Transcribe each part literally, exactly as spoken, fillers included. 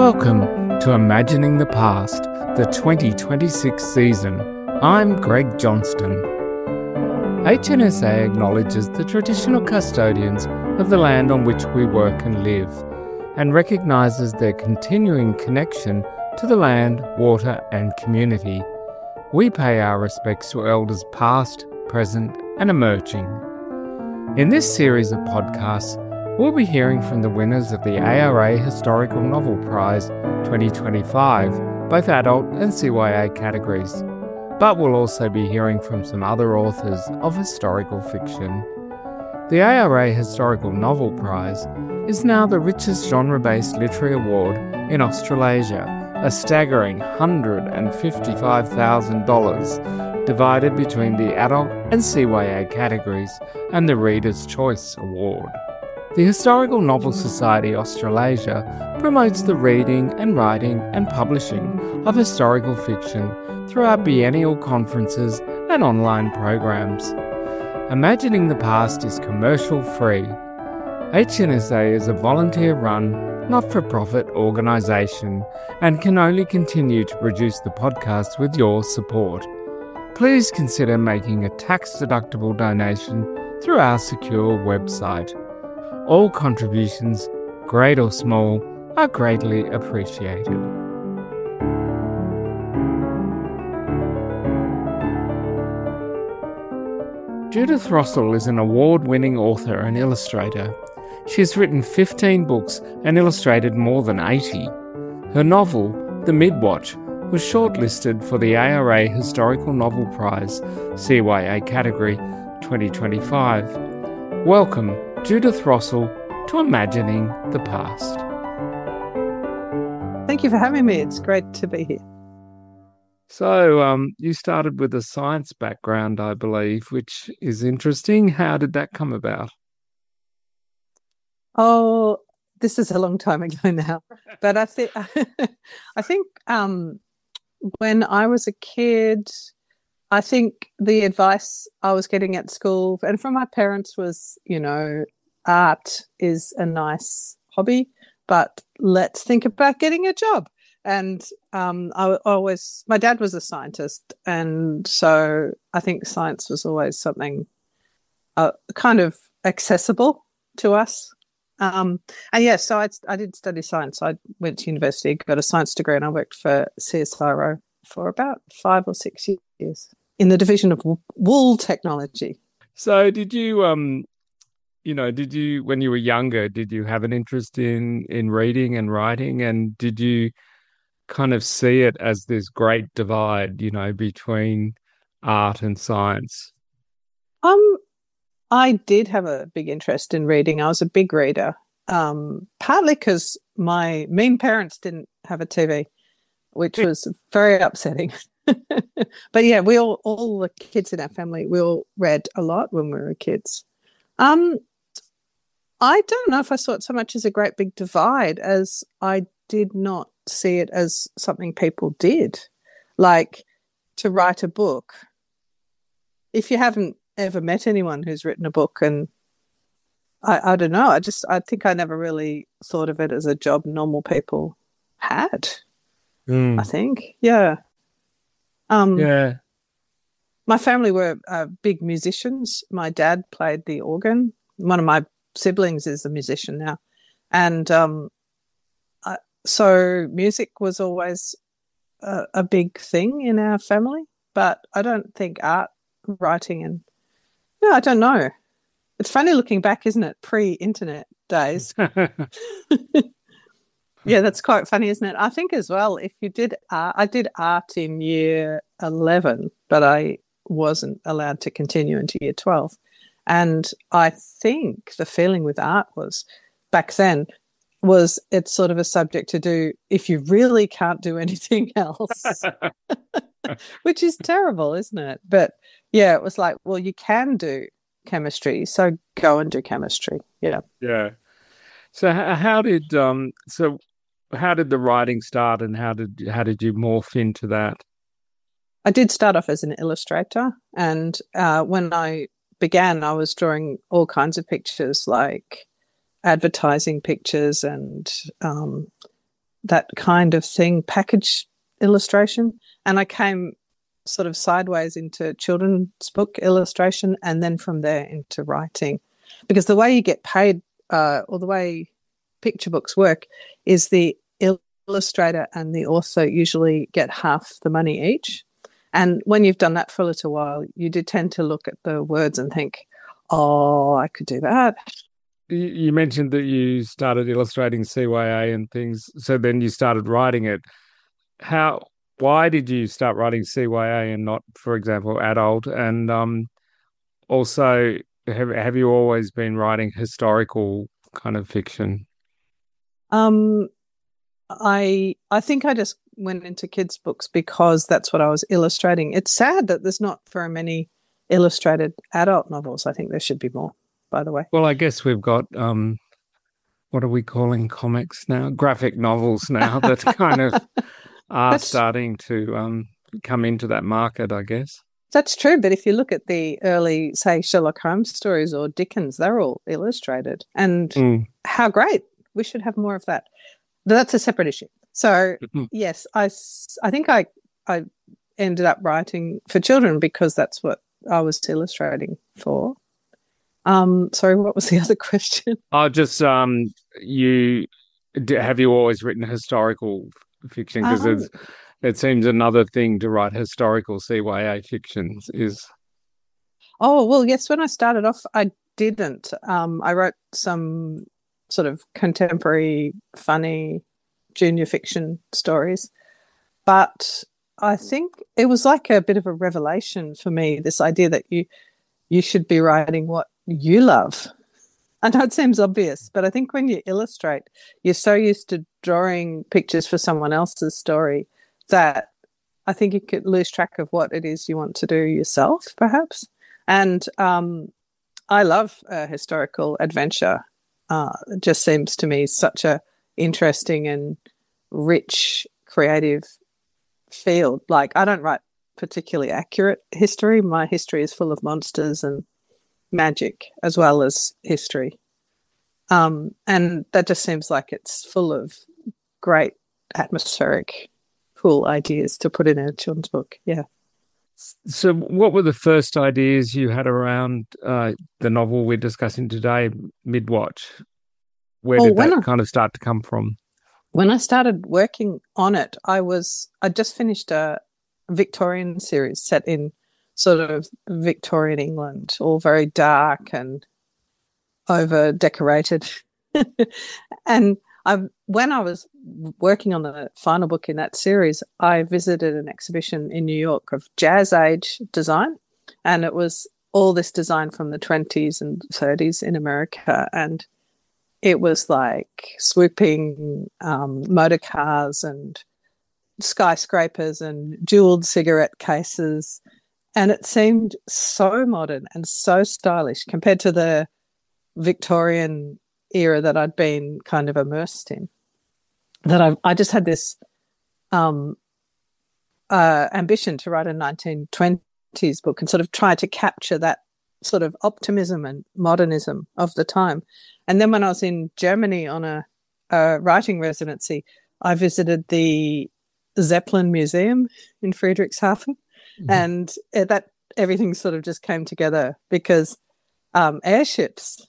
Welcome to Imagining the Past, the twenty twenty-six season. I'm Greg Johnston. H N S A acknowledges the traditional custodians of the land on which we work and live, and recognises their continuing connection to the land, water and community. We pay our respects to elders past, present and emerging. In this series of podcasts, we'll be hearing from the winners of the A R A Historical Novel Prize twenty twenty-five, both adult and C Y A categories. But we'll also be hearing from some other authors of historical fiction. The A R A Historical Novel Prize is now the richest genre-based literary award in Australasia, a staggering one hundred fifty-five thousand dollars, divided between the adult and C Y A categories and the Reader's Choice Award. The Historical Novel Society Australasia promotes the reading and writing and publishing of historical fiction through our biennial conferences and online programs. Imagining the Past is commercial free. H N S A is a volunteer-run, not-for-profit organisation and can only continue to produce the podcast with your support. Please consider making a tax-deductible donation through our secure website. All contributions, great or small, are greatly appreciated. Judith Rossell is an award-winning author and illustrator. She has written fifteen books and illustrated more than eighty. Her novel, The Midwatch, was shortlisted for the A R A Historical Novel Prize, C Y A category, twenty twenty-five. Welcome, Judith Rossell, to Imagining the Past. Thank you for having me. It's great to be here. So, um, you started with a science background, I believe, which is interesting. How did that come about? Oh, this is a long time ago now. But I think I think um, when I was a kid, I think the advice I was getting at school and from my parents was, you know, art is a nice hobby, but let's think about getting a job. And um, I always, my dad was a scientist, and so I think science was always something uh, kind of accessible to us. Um, and yes, yeah, so I, I did study science. I went to university, got a science degree, and I worked for C S I R O for about five or six years in the division of wool technology. So did you, um, you know, did you, when you were younger, did you have an interest in, in reading and writing? And did you kind of see it as this great divide, you know, between art and science? Um, I did have a big interest in reading. I was a big reader, um, partly because my mean parents didn't have a T V, which was very upsetting. But yeah, we all, all the kids in our family, we all read a lot when we were kids. Um, I don't know if I saw it so much as a great big divide as I did not see it as something people did, like to write a book. If you haven't ever met anyone who's written a book, and I, I don't know, I just, I think I never really thought of it as a job normal people had. Mm. I think, yeah. Um, yeah. My family were uh, big musicians. My dad played the organ. One of my siblings is a musician now. And um, I, so music was always a, a big thing in our family. But I don't think art, writing and, yeah, I don't know. It's funny looking back, isn't it? Pre-internet days. Yeah, that's quite funny, isn't it? I think as well, if you did art, I did art in year eleven, but I wasn't allowed to continue into year twelve. And I think the feeling with art was, back then, was it's sort of a subject to do if you really can't do anything else, which is terrible, isn't it? But yeah, it was like, well, you can do chemistry, so go and do chemistry. Yeah. Yeah. So how did um so how did the writing start, and how did how did you morph into that? I did start off as an illustrator, and uh, when I began, I was drawing all kinds of pictures, like advertising pictures and um, that kind of thing, package illustration, and I came sort of sideways into children's book illustration, and then from there into writing, because the way you get paid, uh, or the way picture books work, is the illustrator and the author usually get half the money each. And when you've done that for a little while, you do tend to look at the words and think, oh, I could do that. You mentioned that you started illustrating C Y A and things, so then you started writing it. How? Why did you start writing C Y A and not, for example, adult? And um, also, have have you always been writing historical kind of fiction? Um, I I think I just went into kids' books because that's what I was illustrating. It's sad that there's not very many illustrated adult novels. I think there should be more, by the way. Well, I guess we've got, um, what are we calling comics now? Graphic novels now that kind of are That's- starting to um, come into that market, I guess. That's true, but if you look at the early, say, Sherlock Holmes stories or Dickens, they're all illustrated. And Mm. how great. We should have more of that. But that's a separate issue. So, Mhm. yes, I, s- I think I, I ended up writing for children because that's what I was illustrating for. Um, sorry, what was the other question? Oh, just um, you d- have you always written historical fiction? Because Um, it's it seems another thing to write historical C Y A fictions is. Oh, well, yes, when I started off, I didn't. Um, I wrote some sort of contemporary, funny junior fiction stories. But I think it was like a bit of a revelation for me, this idea that you you should be writing what you love. I know it seems obvious, but I think when you illustrate, you're so used to drawing pictures for someone else's story that I think you could lose track of what it is you want to do yourself, perhaps. And um, I love uh, historical adventure. Uh, it just seems to me such a interesting and rich, creative field. Like, I don't write particularly accurate history. My history is full of monsters and magic as well as history. Um, and that just seems like it's full of great atmospheric, cool ideas to put in a children's book. Yeah. So, what were the first ideas you had around uh, the novel we're discussing today, Midwatch? Where Oh, did when that I- kind of start to come from? When I started working on it, I was I just finished a Victorian series set in sort of Victorian England, all very dark and over decorated. And I, when I was working on the final book in that series, I visited an exhibition in New York of Jazz Age design, and it was all this design from the twenties and thirties in America, and it was like swooping um, motor cars and skyscrapers and jeweled cigarette cases. And it seemed so modern and so stylish compared to the Victorian era that I'd been kind of immersed in, that I, I just had this um, uh, ambition to write a nineteen twenties book and sort of try to capture that sort of optimism and modernism of the time. And then when I was in Germany on a, a writing residency, I visited the Zeppelin Museum in Friedrichshafen, mm-hmm. and it, that everything sort of just came together because um, airships,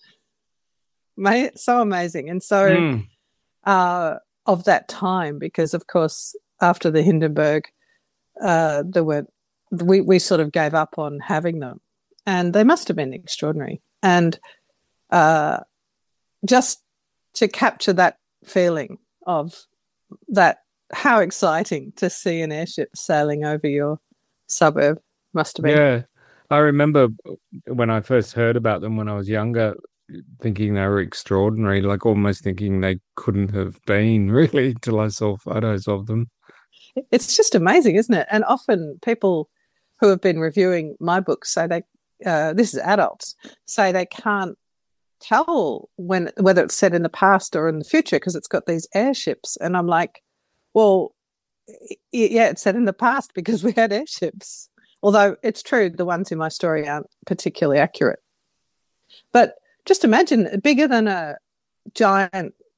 may, so amazing, and so mm. uh, of that time, because of course after the Hindenburg, uh, there were we we sort of gave up on having them, and they must have been extraordinary, and uh, just to capture that feeling of that. How exciting to see an airship sailing over your suburb must have been. Yeah, I remember when I first heard about them when I was younger, thinking they were extraordinary, like almost thinking they couldn't have been really till I saw photos of them. It's just amazing, isn't it? And often people who have been reviewing my books say they, uh, this is adults, say they can't tell when whether it's set in the past or in the future because it's got these airships. And I'm like, well, yeah, it's set in the past because we had airships. Although it's true, the ones in my story aren't particularly accurate. But just imagine, bigger than a giant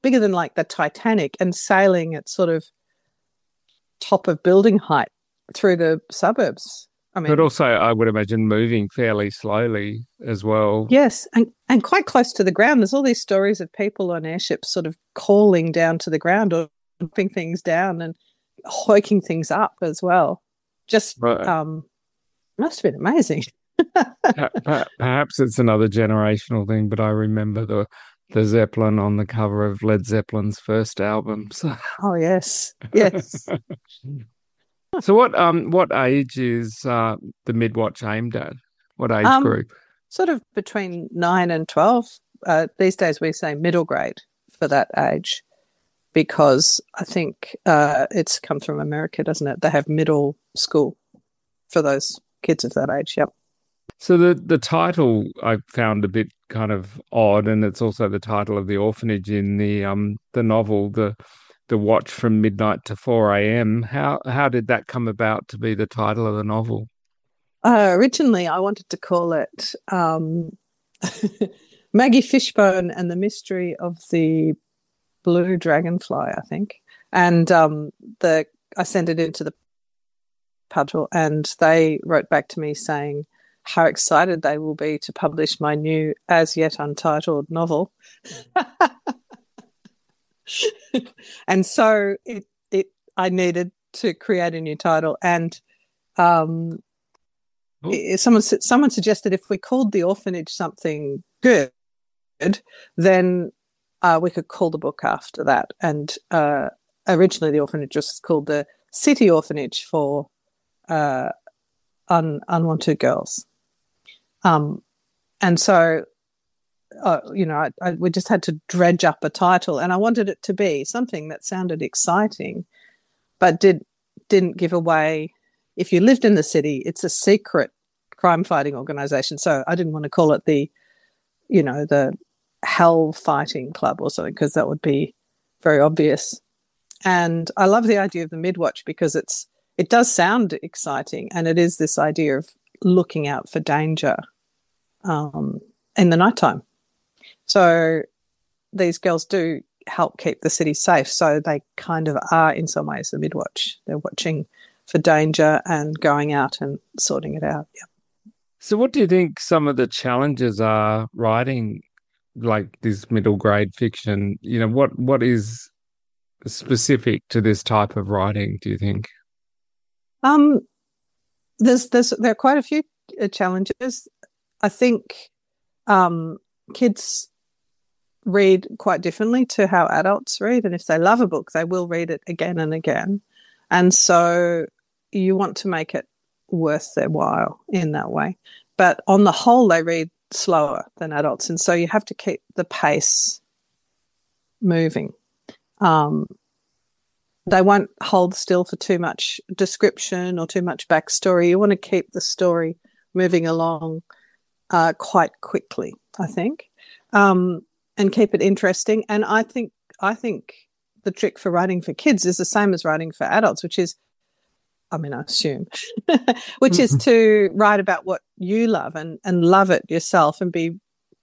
bigger than like the Titanic and sailing at sort of top of building height through the suburbs. I mean, but also, I would imagine moving fairly slowly as well. Yes, and, and quite close to the ground. There's all these stories of people on airships sort of calling down to the ground or dropping things down and hoiking things up as well. Just right. um, must have been amazing. Perhaps it's another generational thing, but I remember the the Zeppelin on the cover of Led Zeppelin's first album. So. Oh yes, yes. So what um what age is uh, the Midwatch aimed at? What age um, group? Sort of between nine and twelve. Uh, these days we say middle grade for that age because I think uh, it's come from America, doesn't it? They have middle school for those kids of that age. Yep. So the the title I found a bit kind of odd, and it's also the title of the orphanage in the um the novel, the the watch from midnight to four a.m. How how did that come about to be the title of the novel? Uh, originally, I wanted to call it um, Maggie Fishbone and the Mystery of the Blue Dragonfly, I think. And um, the I sent it into the Puddle, and they wrote back to me saying how excited they will be to publish my new as yet untitled novel. And so it, it, I needed to create a new title, and um, it, someone someone suggested if we called the orphanage something good, then uh, we could call the book after that. And uh, originally, the orphanage was called the City Orphanage for uh, un, Unwanted Girls, um, and so. Uh, you know, I, I, we just had to dredge up a title, and I wanted it to be something that sounded exciting, but did didn't give away. If you lived in the city, it's a secret crime-fighting organisation. So I didn't want to call it the, you know, the Hell Fighting Club or something, because that would be very obvious. And I love the idea of the Midwatch because it's it does sound exciting, and it is this idea of looking out for danger um, in the nighttime. So these girls do help keep the city safe. So they kind of are, in some ways, the Midwatch. They're watching for danger and going out and sorting it out. Yeah. So what do you think some of the challenges are writing like this middle grade fiction? You know, what what is specific to this type of writing, do you think? Um, there's there's there are quite a few challenges. I think um, kids read quite differently to how adults read, and if they love a book, they will read it again and again. And so you want to make it worth their while in that way. But on the whole, they read slower than adults, and so you have to keep the pace moving. Um, they won't hold still for too much description or too much backstory. You want to keep the story moving along uh, quite quickly, I think, um, and keep it interesting. And I think I think the trick for writing for kids is the same as writing for adults, which is, I mean, I assume, which is to write about what you love and, and love it yourself and be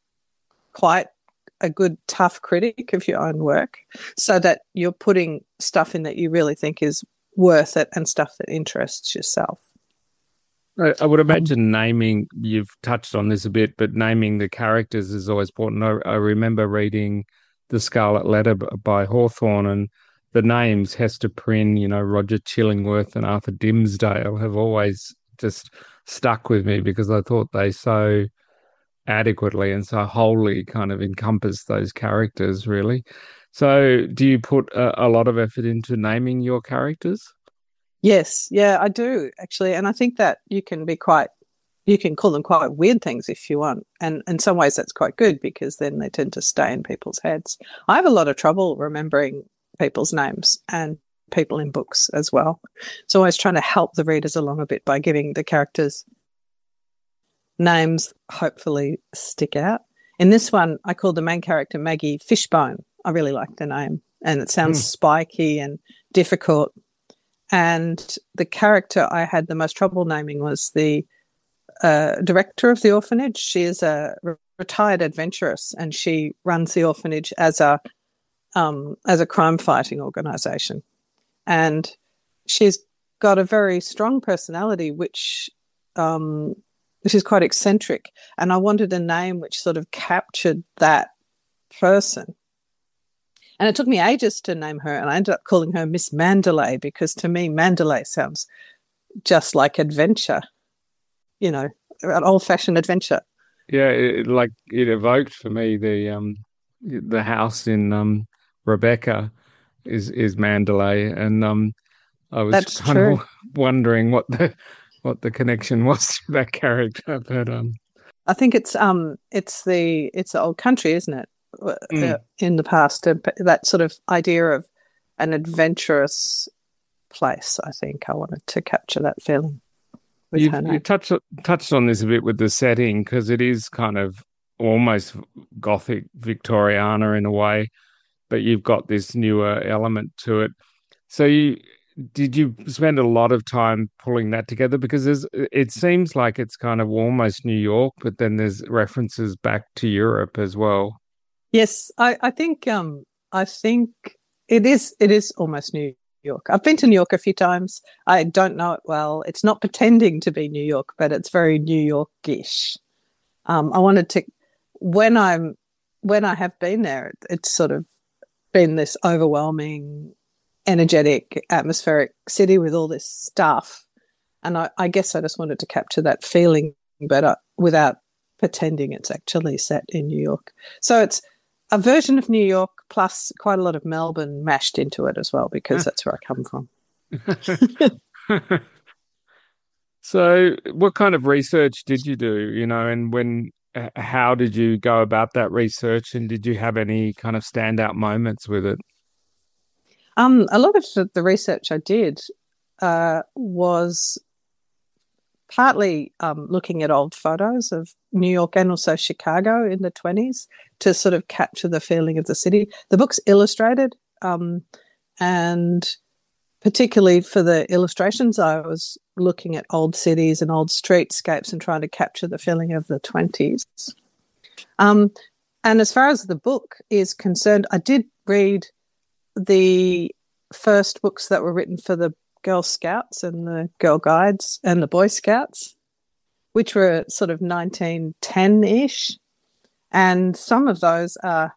quite a good, tough critic of your own work, so that you're putting stuff in that you really think is worth it and stuff that interests yourself. I, I would imagine naming, you've touched on this a bit, but naming the characters is always important. I, I remember reading The Scarlet Letter by Hawthorne, and the names Hester Prynne, you know, Roger Chillingworth and Arthur Dimmesdale have always just stuck with me because I thought they so adequately and so wholly kind of encompass those characters, really. So do you put a, a lot of effort into naming your characters? Yes, yeah, I do, actually. And I think that you can be quite, you can call them quite weird things if you want. And in some ways that's quite good because then they tend to stay in people's heads. I have a lot of trouble remembering people's names and people in books as well. So always trying to help the readers along a bit by giving the characters names hopefully stick out. In this one, I called the main character Maggie Fishbone. I really like the name, and it sounds mm. spiky and difficult. And the character I had the most trouble naming was the uh, director of the orphanage. She is a re- retired adventuress, and she runs the orphanage as a um, as a crime fighting organisation. And she's got a very strong personality, which um, which is quite eccentric. And I wanted a name which sort of captured that person. And it took me ages to name her, and I ended up calling her Miss Mandalay, because to me, Mandalay sounds just like adventure, you know, an old-fashioned adventure. Yeah, it, like it evoked for me the um the house in um Rebecca is is Mandalay, and um I was That's kind true. of wondering what the what the connection was to that character, but um I think it's um it's the it's the old country, isn't it? mm. Uh, in the past, uh, that sort of idea of an adventurous place. I think I wanted to capture that feeling with You've, her name. you touched touched on this a bit with the setting, because it is kind of almost Gothic Victoriana in a way, but you've got this newer element to it. So you did you spend a lot of time pulling that together? Because there's, it seems like it's kind of almost New York, but then there's references back to Europe as well. Yes, I, I think um I think it is it is almost New York. I've been to New York a few times. I don't know it well. It's not pretending to be New York, but it's very New York-ish. Um, I wanted to when I'm when I have been there, it, it's sort of been this overwhelming, energetic, atmospheric city with all this stuff, and I, I guess I just wanted to capture that feeling, but uh, without pretending it's actually set in New York. So it's a version of New York plus quite a lot of Melbourne mashed into it as well, because that's where I come from. So what kind of research did you do, you know, and when, uh, how did you go about that research, and did you have any kind of standout moments with it? Um, a lot of the, the research I did uh, was partly um, looking at old photos of New York and also Chicago in the twenties to sort of capture the feeling of the city. The book's illustrated, um, and particularly for the illustrations, I was looking at old cities and old streetscapes and trying to capture the feeling of the twenties. Um, and as far as the book is concerned, I did read the first books that were written for the Girl Scouts and the Girl Guides and the Boy Scouts, which were sort of nineteen ten-ish. And some of those are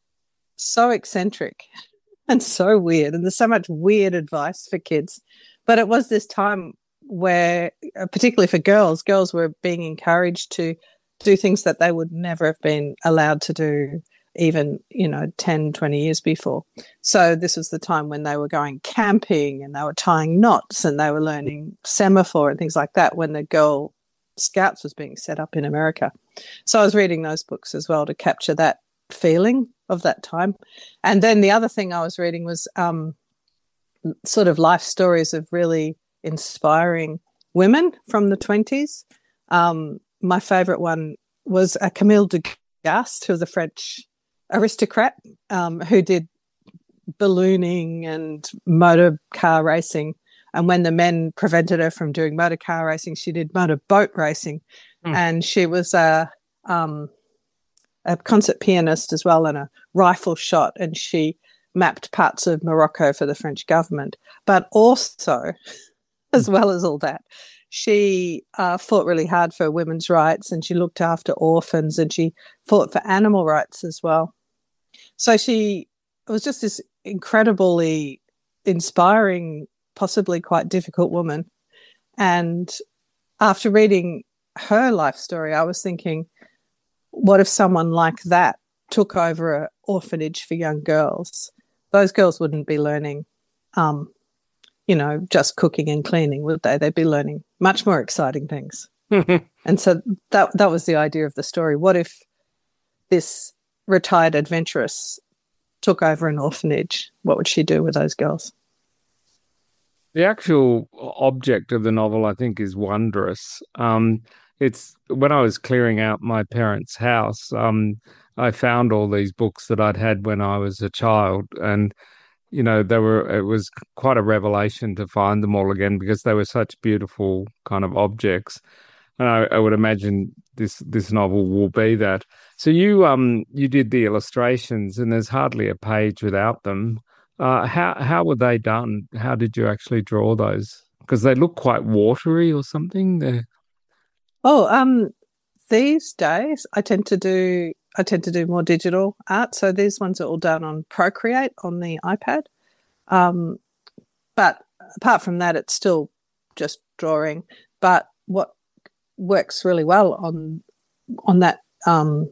so eccentric and so weird, and there's so much weird advice for kids. But it was this time where, particularly for girls, girls were being encouraged to do things that they would never have been allowed to do even, you know, ten, twenty years before. So this was the time when they were going camping and they were tying knots and they were learning semaphore and things like that when the Girl Scouts was being set up in America. So I was reading those books as well to capture that feeling of that time. And then the other thing I was reading was um, sort of life stories of really inspiring women from the twenties. Um, my favourite one was uh, Camille Dugas, who was a French aristocrat um, who did ballooning and motor car racing. And when the men prevented her from doing motor car racing, she did motor boat racing. Mm. And she was a, um, a concert pianist as well and a rifle shot. And she mapped parts of Morocco for the French government. But also, as well as all that, she uh, fought really hard for women's rights, and she looked after orphans, and she fought for animal rights as well. So she was just this incredibly inspiring, possibly quite difficult woman. And after reading her life story, I was thinking, what if someone like that took over an orphanage for young girls? Those girls wouldn't be learning, um, you know, just cooking and cleaning, would they? They'd be learning much more exciting things. And so that that was the idea of the story. What if this retired adventuress took over an orphanage? What would she do with those girls? The actual object of the novel, I think, is wondrous. Um, it's when I was clearing out my parents' house, um, I found all these books that I'd had when I was a child, and you know, they were. It was quite a revelation to find them all again because they were such beautiful kind of objects. And I, I would imagine this this novel will be that. So you um you did the illustrations, and there's hardly a page without them. Uh, how how were they done? How did you actually draw those? Because they look quite watery or something. They're... Oh, um, these days I tend to do I tend to do more digital art. So these ones are all done on Procreate on the iPad. Um, but apart from that, it's still just drawing. But what works really well on on that um,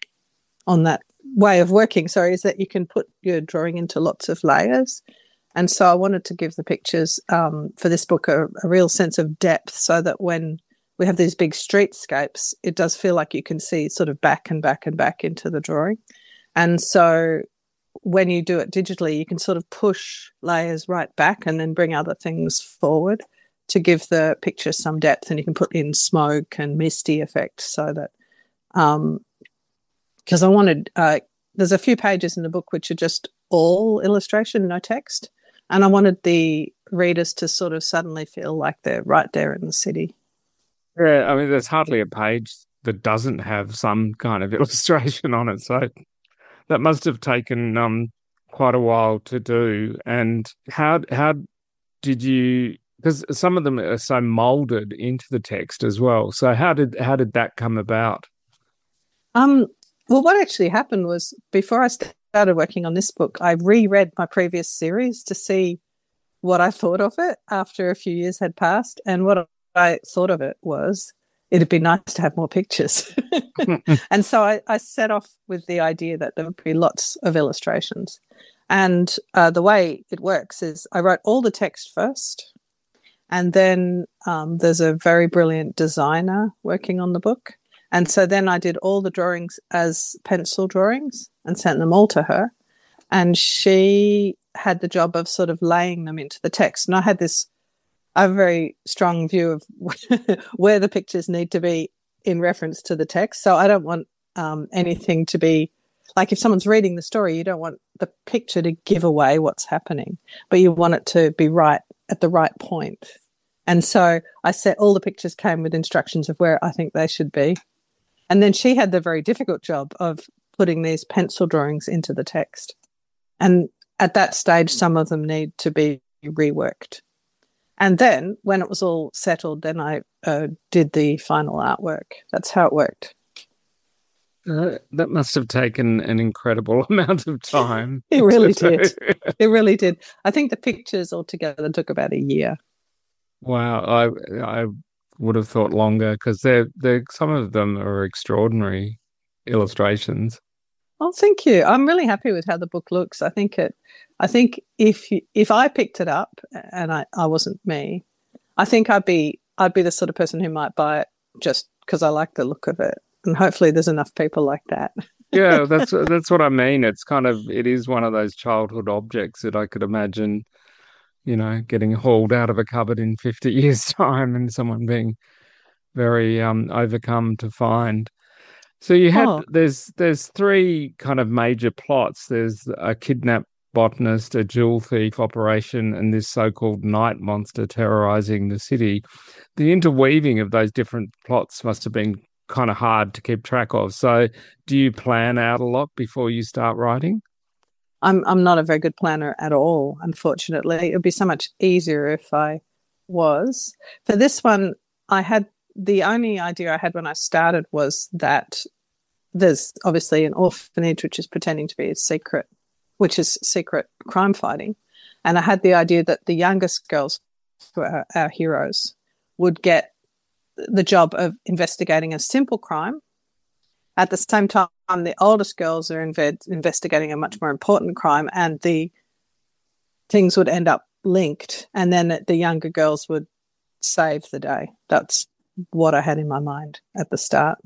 on that way of working, sorry, is that you can put your drawing into lots of layers. And so I wanted to give the pictures um, for this book a, a real sense of depth, so that when we have these big streetscapes, it does feel like you can see sort of back and back and back into the drawing. And so when you do it digitally, you can sort of push layers right back and then bring other things forward to give the picture some depth. And you can put in smoke and misty effects, so that um because I wanted uh there's a few pages in the book which are just all illustration, no text, and I wanted the readers to sort of suddenly feel like they're right there in the city. Yeah, I mean, there's hardly a page that doesn't have some kind of illustration on it, so that must have taken um quite a while to do. And how how did you? Because some of them are so molded into the text as well. So how did how did that come about? Um, well, what actually happened was, before I started working on this book, I reread my previous series to see what I thought of it after a few years had passed. And what I thought of it was, it'd be nice to have more pictures. And so I, I set off with the idea that there would be lots of illustrations. And uh, the way it works is I wrote all the text first, and then um, there's a very brilliant designer working on the book. And so then I did all the drawings as pencil drawings and sent them all to her. And she had the job of sort of laying them into the text. And I had this, I have a very strong view of where the pictures need to be in reference to the text. So I don't want um, anything to be, like if someone's reading the story, you don't want the picture to give away what's happening, but you want it to be right at the right point. And so I set, all the pictures came with instructions of where I think they should be. And then she had the very difficult job of putting these pencil drawings into the text. And at that stage, some of them need to be reworked. And then when it was all settled, then I uh, did the final artwork. That's how it worked. Uh, that must have taken an incredible amount of time. It really did. It really did. I think the pictures altogether took about a year. Wow. I I would have thought longer, because they're, they're, some of them are extraordinary illustrations. Oh, thank you. I'm really happy with how the book looks. I think it. I think if you, if I picked it up and I, I wasn't me, I think I'd be I'd be the sort of person who might buy it just because I like the look of it. And hopefully, there's enough people like that. Yeah, that's that's what I mean. It's kind of it is one of those childhood objects that I could imagine, you know, getting hauled out of a cupboard in fifty years' time and someone being very um, overcome to find. So you had, Oh. there's there's three kind of major plots. There's a kidnapped botanist, a jewel thief operation, and this so-called night monster terrorizing the city. The interweaving of those different plots must have been kind of hard to keep track of. So do you plan out a lot before you start writing? I'm I'm not a very good planner at all, unfortunately. It would be so much easier if I was. For this one, I had the only idea I had when I started was that there's obviously an orphanage which is pretending to be a secret, which is secret crime fighting. And I had the idea that the youngest girls, who are our heroes, would get the job of investigating a simple crime. At the same time, the oldest girls are inve- investigating a much more important crime, and the things would end up linked, and then the younger girls would save the day. That's what I had in my mind at the start.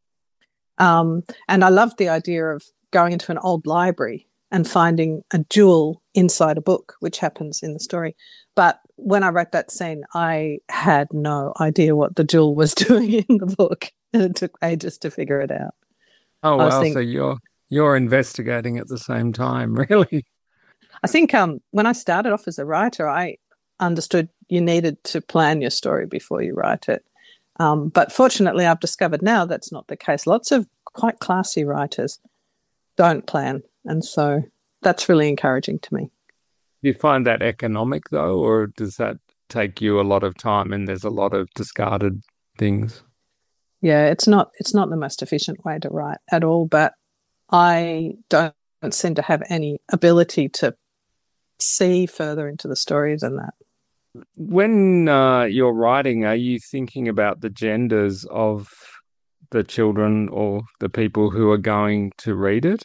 Um, and I loved the idea of going into an old library and finding a jewel inside a book, which happens in the story. But when I wrote that scene, I had no idea what the jewel was doing in the book, and it took ages to figure it out. Oh, I was wow. think- So you're you're investigating at the same time, really? I think um, when I started off as a writer, I understood you needed to plan your story before you write it. Um, but fortunately, I've discovered now that's not the case. Lots of quite classy writers don't plan. And so that's really encouraging to me. Do you find that economic though, or does that take you a lot of time and there's a lot of discarded things? Yeah, it's not it's not the most efficient way to write at all, but I don't seem to have any ability to see further into the story than that. When uh, you're writing, are you thinking about the genders of the children or the people who are going to read it?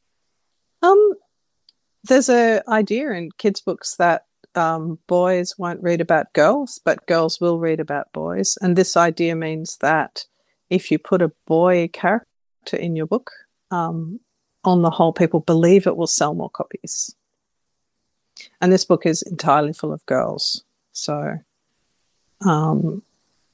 Um, there's a idea in kids' books that um, boys won't read about girls, but girls will read about boys. And this idea means that if you put a boy character in your book, um, on the whole, people believe it will sell more copies. And this book is entirely full of girls. So, um,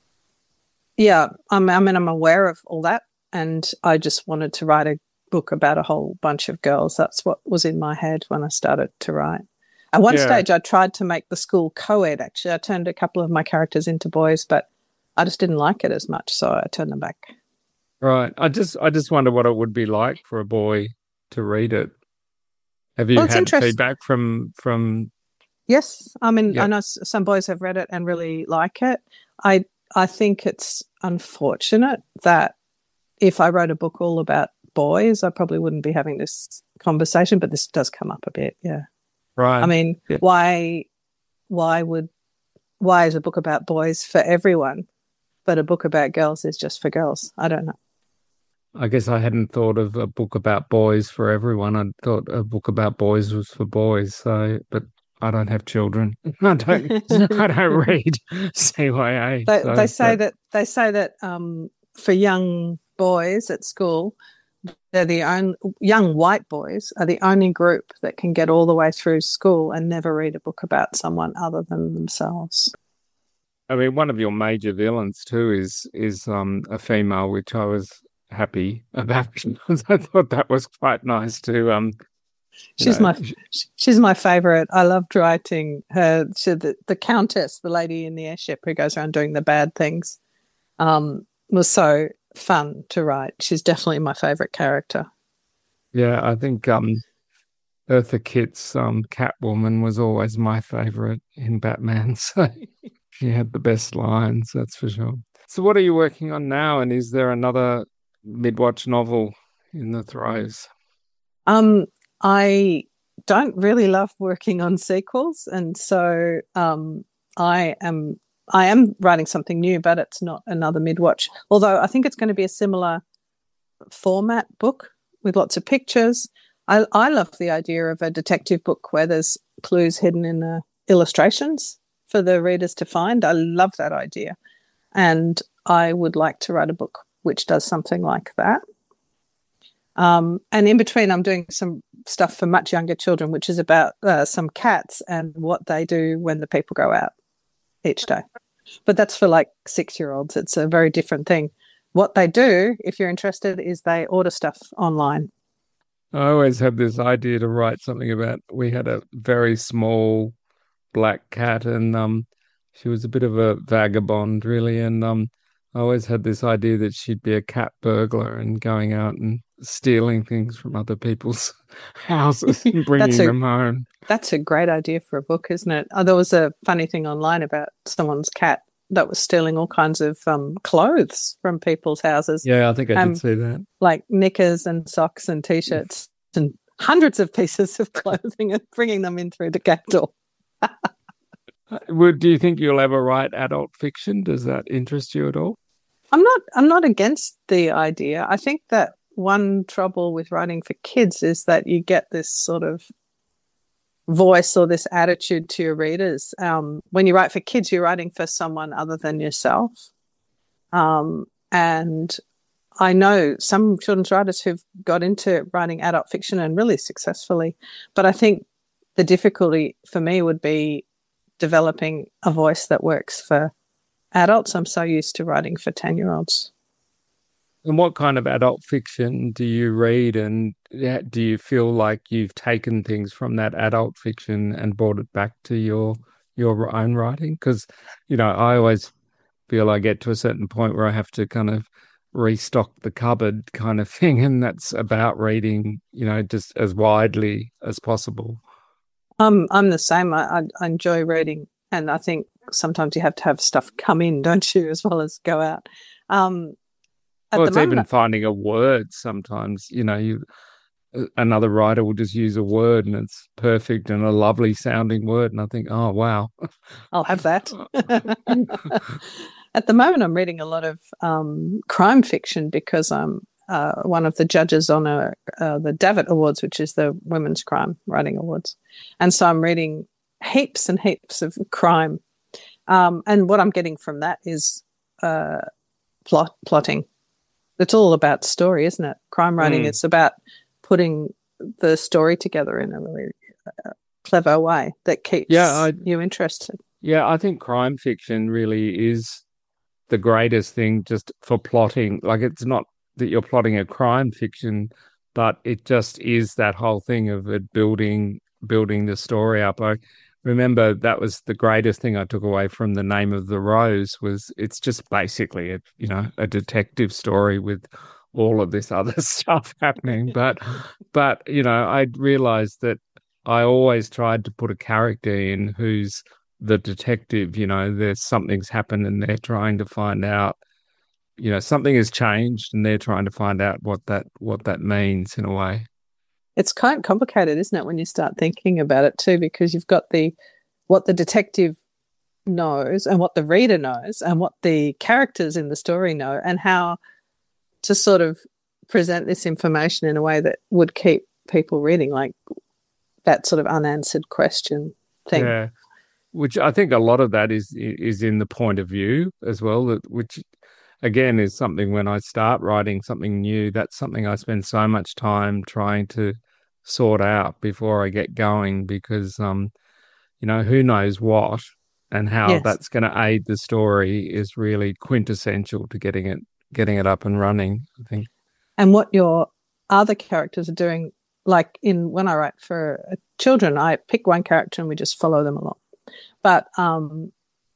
yeah, I'm, I mean, I'm aware of all that. And I just wanted to write a book about a whole bunch of girls. That's what was in my head when I started to write. At one yeah. stage, I tried to make the school co-ed, actually. I turned a couple of my characters into boys, but I just didn't like it as much, so I turned them back. Right. I just I just wonder what it would be like for a boy to read it. Have you well, had feedback from from? Yes, I mean yep. I know some boys have read it and really like it. I I think it's unfortunate that if I wrote a book all about boys, I probably wouldn't be having this conversation. But this does come up a bit, yeah. Right. I mean, yeah. why why would why is a book about boys for everyone, but a book about girls is just for girls? I don't know. I guess I hadn't thought of a book about boys for everyone. I thought a book about boys was for boys. So, but I don't have children. I don't. I don't read C Y A. They, so, they say but... that they say that um, for young boys at school, they're the only young white boys are the only group that can get all the way through school and never read a book about someone other than themselves. I mean, one of your major villains too is is um, a female, which I was happy about because I thought that was quite nice to um she's know. my she's my favorite. I loved writing her. She, the, the countess, the lady in the airship who goes around doing the bad things, um was so fun to write. She's definitely my favorite character. Yeah, I think um Eartha Kitt's um Catwoman was always my favorite in Batman, so she had the best lines, that's for sure. So what are you working on now, and is there another Midwatch novel in the throes? Um, I don't really love working on sequels, and so um, I am I am writing something new, but it's not another Midwatch. Although I think it's going to be a similar format book with lots of pictures. I I love the idea of a detective book where there's clues hidden in the illustrations for the readers to find. I love that idea, and I would like to write a book which does something like that. Um, and in between, I'm doing some stuff for much younger children, which is about uh, some cats and what they do when the people go out each day. But that's for like six-year-olds. It's a very different thing. What they do, if you're interested, is they order stuff online. I always have this idea to write something about, we had a very small black cat, and um, she was a bit of a vagabond, really, and um, I always had this idea that she'd be a cat burglar and going out and stealing things from other people's houses and bringing a, them home. That's a great idea for a book, isn't it? Oh, there was a funny thing online about someone's cat that was stealing all kinds of um, clothes from people's houses. Yeah, I think I um, did see that. Like knickers and socks and T-shirts and hundreds of pieces of clothing and bringing them in through the cat door. Would do you think you'll ever write adult fiction? Does that interest you at all? I'm not I'm not against the idea. I think that one trouble with writing for kids is that you get this sort of voice or this attitude to your readers. Um, when you write for kids, you're writing for someone other than yourself. Um, and I know some children's writers who've got into writing adult fiction and really successfully. But I think the difficulty for me would be developing a voice that works for adults. I'm so used to writing for ten-year-olds. And what kind of adult fiction do you read, and do you feel like you've taken things from that adult fiction and brought it back to your your own writing? Because, you know, I always feel I get to a certain point where I have to kind of restock the cupboard kind of thing, and that's about reading, you know, just as widely as possible. Um, I'm the same. I, I, I enjoy reading, and I think sometimes you have to have stuff come in, don't you, as well as go out. Um, at well, the it's moment, even finding a word sometimes, you know, you another writer will just use a word and it's perfect and a lovely sounding word, and I think, oh, wow. I'll have that. At the moment, I'm reading a lot of um, crime fiction because I'm uh, one of the judges on a, uh, the Davitt Awards, which is the Women's Crime Writing Awards. And so I'm reading heaps and heaps of crime. Um, and what I'm getting from that is uh, plot plotting. It's all about story, isn't it? Crime writing, mm. It's about putting the story together in a really uh, clever way that keeps yeah, I, you interested. Yeah, I think crime fiction really is the greatest thing just for plotting. Like, it's not that you're plotting a crime fiction, but it just is that whole thing of it building building the story up. I remember that was the greatest thing I took away from The Name of the Rose, was it's just basically a, you know, a detective story with all of this other stuff happening. But, but you know, I realized that I always tried to put a character in who's the detective. You know, there's something's happened and they're trying to find out, you know, something has changed and they're trying to find out what that what that means in a way. It's quite complicated, isn't it, when you start thinking about it too, because you've got the what the detective knows and what the reader knows and what the characters in the story know, and how to sort of present this information in a way that would keep people reading, like that sort of unanswered question thing. Yeah, which I think a lot of that is is in the point of view as well, that which again is something when I start writing something new, that's something I spend so much time trying to sort out before I get going, because um you know, who knows what and how yes. that's going to aid the story is really quintessential to getting it getting it up and running, I think. And what your other characters are doing, like in when I write for children, I pick one character and we just follow them along. But um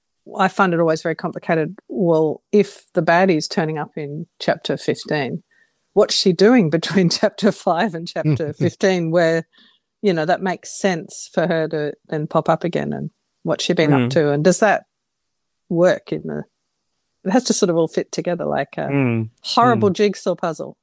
I find it always very complicated. Well, if the baddie's turning up in chapter fifteen, what's she doing between chapter five and chapter fifteen, where, you know, that makes sense for her to then pop up again, and what's she been mm. up to? And does that work in the... It has to sort of all fit together like a mm. horrible mm. jigsaw puzzle.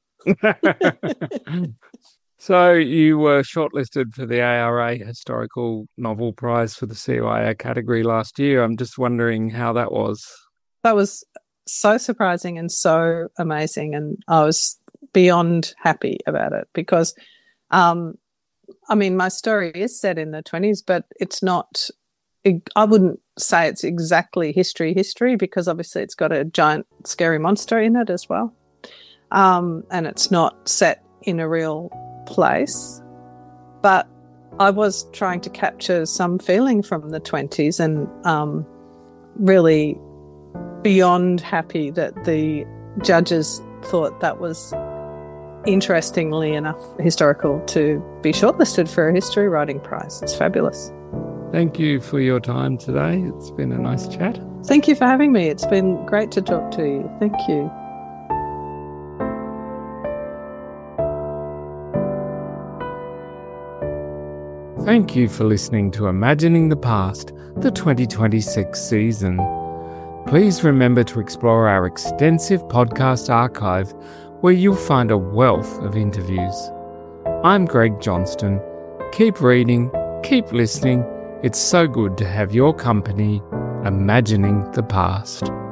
So you were shortlisted for the A R A Historical Novel Prize for the C Y A category last year. I'm just wondering how that was. That was so surprising and so amazing, and I was beyond happy about it because, um, I mean, my story is set in the twenties, but it's not... I wouldn't say it's exactly history history because obviously it's got a giant scary monster in it as well, um, and it's not set in a real place, but I was trying to capture some feeling from the twenties, and um, really beyond happy that the judges thought that was interestingly enough historical to be shortlisted for a history writing prize. It's fabulous. Thank you for your time today. It's been a nice chat. Thank you for having me. It's been great to talk to you. Thank you. Thank you for listening to Imagining the Past, the twenty twenty-six season. Please remember to explore our extensive podcast archive, where you'll find a wealth of interviews. I'm Greg Johnston. Keep reading, keep listening. It's so good to have your company, imagining the past.